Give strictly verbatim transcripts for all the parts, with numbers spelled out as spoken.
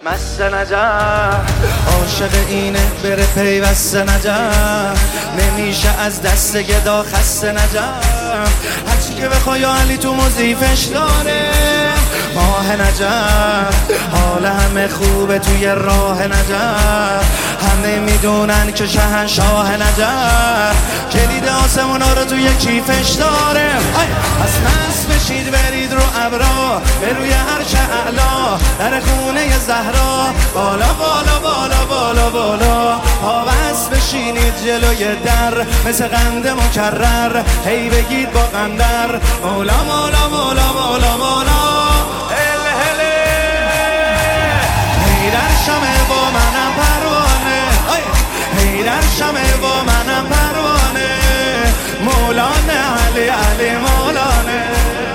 مست نجف عاشق اینه بره پیوست نجف نمیشه از دست گدا خسته نجف هرچی که بخوای علی تو مضیفش داره ماه نجف حال همه خوبه توی راه نجف همه میدونن که شهنشاه نجف کلید آسمونا رو توی کیفش داره پس مست بشید برید رو ابرا به روی عرش اعلا در خونه زهرا بالا بالا بالا بالا بالا پابست بشینید جلوی در مثل قند مکرر هی بگید با قندر مولا مولا مولا مولا مولا هل هله هی در شمه با منم پروانه هی در شمه با منم پروانه مولانه علی علی مولانه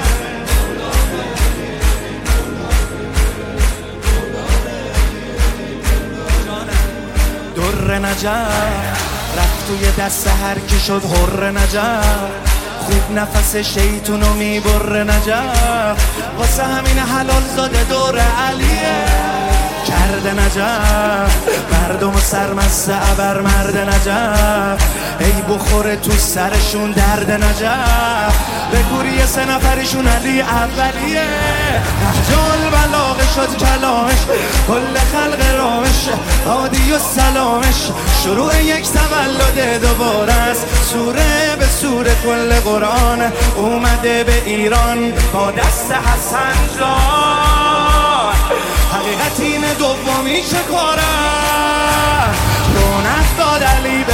در نجف رفت توی دست هر کی شد حر نجف خوب نفس شیطونو میبره نجف واسه همین حلال زاده دور علیه کرده نجف مردم و سرمسته ابر مرد نجف ای بخوره تو سرشون درد نجف به کوری سه نفرشون علی اولیه نهجال بلاغه شد کلامش کل خلق رامش عادی و سلامش شروع یک تولد دوباره است سوره به سوره کل قرآن اومده به ایران با دست حسن جان حقیقت این دومی چه کاره رونق داد علی